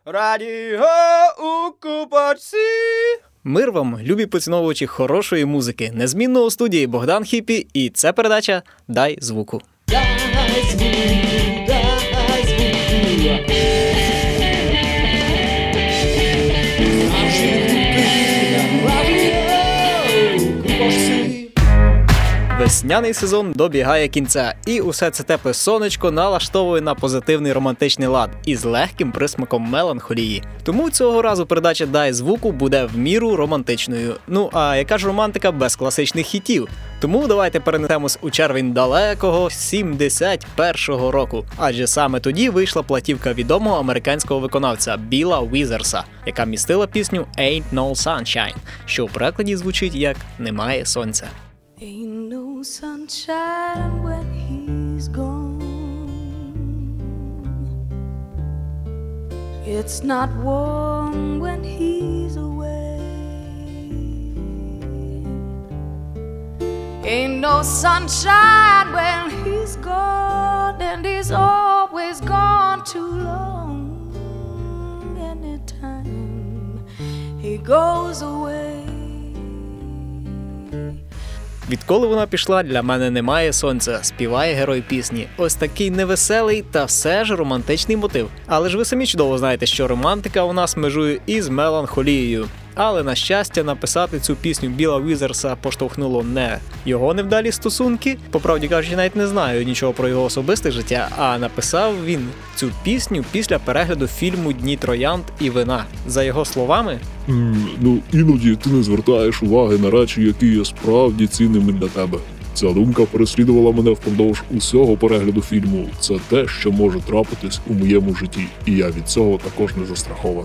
Радіо Укупачці. Мир вам, любі поціновувачі хорошої музики. Незмінно у студії Богдан Хіпі, і це передача «Дай звуку». Дай звуку, дай звуку. Весняний сезон добігає кінця, і усе це тепле сонечко налаштовує на позитивний романтичний лад із легким присмаком меланхолії. Тому цього разу передача «Дай звуку» буде в міру романтичною. Ну а яка ж романтика без класичних хітів? Тому давайте перенесемось у червень далекого 71-го року. Адже саме тоді вийшла платівка відомого американського виконавця Біла Візерса, яка містила пісню «Ain't No Sunshine», що у перекладі звучить як «Немає сонця». Ain't no sunshine when he's gone. It's not warm when he's away. Ain't no sunshine when he's gone, and he's always gone too long. Anytime he goes away. Відколи вона пішла, для мене немає сонця, співає герой пісні. Ось такий невеселий та все ж романтичний мотив. Але ж ви самі чудово знаєте, що романтика у нас межує із меланхолією. Але, на щастя, написати цю пісню Біла Візерса поштовхнуло не його невдалі стосунки. По правді кажучи, навіть не знаю нічого про його особисте життя, а написав він цю пісню після перегляду фільму «Дні троянд і вина». За його словами... Іноді ти не звертаєш уваги на речі, які є справді цінними для тебе. Ця думка переслідувала мене впродовж усього перегляду фільму. Це те, що може трапитись у моєму житті, і я від цього також не застрахований.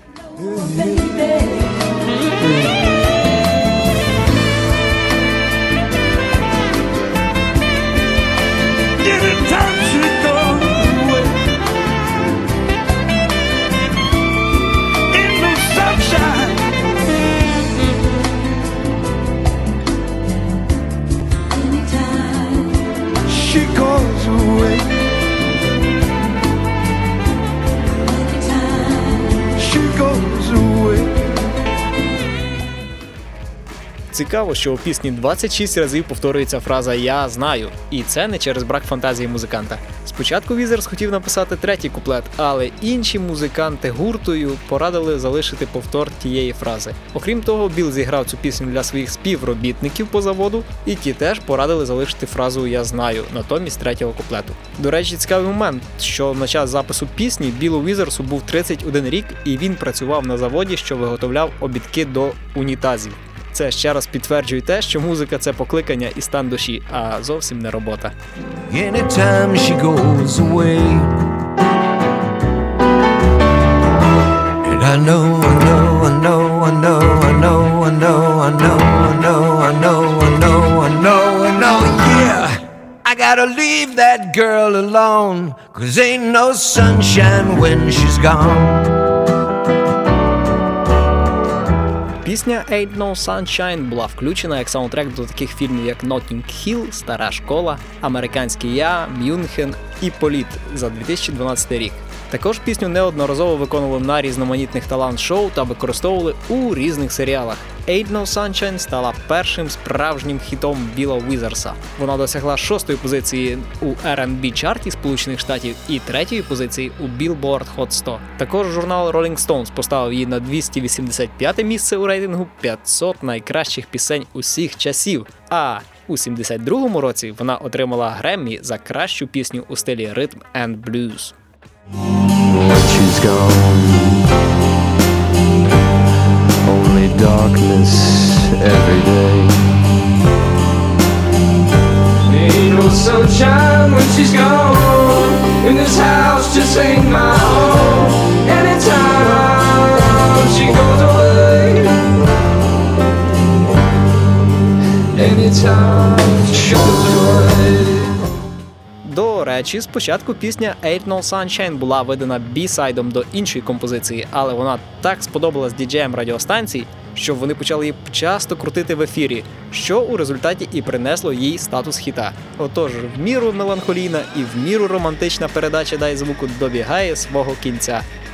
Цікаво, що у пісні 26 разів повторюється фраза «Я знаю». І це не через брак фантазії музиканта. Спочатку Візерс хотів написати третій куплет, але інші музиканти гуртою порадили залишити повтор тієї фрази. Окрім того, Біл зіграв цю пісню для своїх співробітників по заводу, і ті теж порадили залишити фразу «Я знаю» натомість третього куплету. До речі, цікавий момент, що на час запису пісні Білу Візерсу був 31 рік, і він працював на заводі, що виготовляв обідки до унітазів. Це ще раз підтверджує те, що музика – це покликання і стан душі, а зовсім не робота. Anytime she goes away, and I know, yeah, I gotta leave that girl alone, 'cause ain't no sunshine when she's gone. Пісня «Ain't No Sunshine» була включена як саундтрек до таких фільмів, як «Notting Hill», «Стара школа», «Американський я», «Мюнхен» і «Політ» за 2012 рік. Також пісню неодноразово виконували на різноманітних талант-шоу та використовували у різних серіалах. «Ain't No Sunshine» стала першим справжнім хітом Біла Візерса. Вона досягла 6-ї позиції у R&B-чарті Сполучених Штатів і 3-ї позиції у Billboard Hot 100. Також журнал Rolling Stones поставив її на 285-те місце у рейтингу 500 найкращих пісень усіх часів. А у 72-му році вона отримала Греммі за кращу пісню у стилі ритм and блюз. She's gone, only darkness every day. Ain't no sunshine when she's gone, and this house just ain't my home. Anytime she goes away, anytime she goes away. До речі, спочатку пісня «Ain't No Sunshine» була видана бі-сайдом до іншої композиції, але вона так сподобалась діджеям радіостанцій, що вони почали її часто крутити в ефірі, що у результаті і принесло їй статус хіта. Отож, в міру меланхолійна і в міру романтична передача «Дай звуку» добігає свого кінця.